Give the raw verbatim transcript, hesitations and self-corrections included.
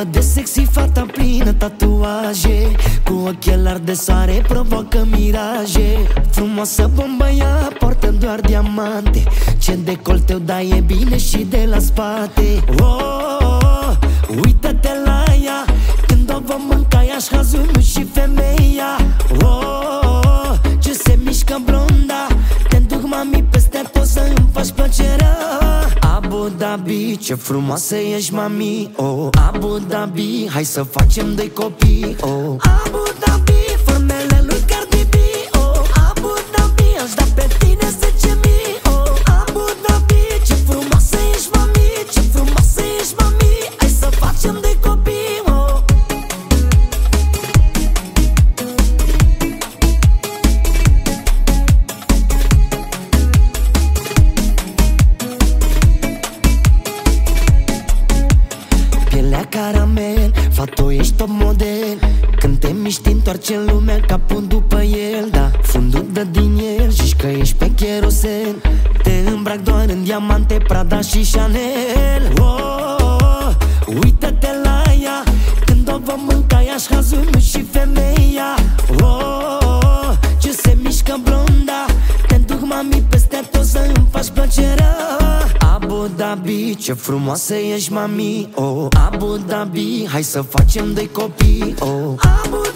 de sexy, fata plină tatuaje, cu ochelari de soare provoacă miraje. Frumoasă bombă, ea poartă doar diamante, ce decolteu, da, e bine și de la spate. Oh, oh, oh, uită-te la ea, când o vom mânca, ea-și hazunul și femeia. Oh, oh, oh, ce se mișcă blonda, te duc, mami, peste tot să îmi faci plăcerea. Abu Dhabi, ce frumoasă ești, mami. Oh, Abu Dhabi, hai să facem doi copii. Oh, Abu Dhabi, formele lui Cardi B. Oh, Abu Dhabi, aș da pe tine zece mii. Oh, Abu Dhabi, ce frumoasă ești, mami. Ce frumoasă ești, mami. Hai să facem doi copii. Oh, pielea caramel, fato, ești top model. Când te miști, întoarce lumea capul după el. Da, fundul dă din el, zici că ești pe cherosel. Te îmbrac doar în diamante, Prada și Chanel. Oh, oh, oh, uită-te la ea, când o vom mânca, ea-și hazunul și femeia. Oh, oh, oh, ce se mișcă blonda, te duc, mami, peste tot să îmi faci plăcerea. Abu Dhabi, ce frumoasă ești, mami. Oh, Abu Dhabi, hai să facem doi copii. Oh, Abu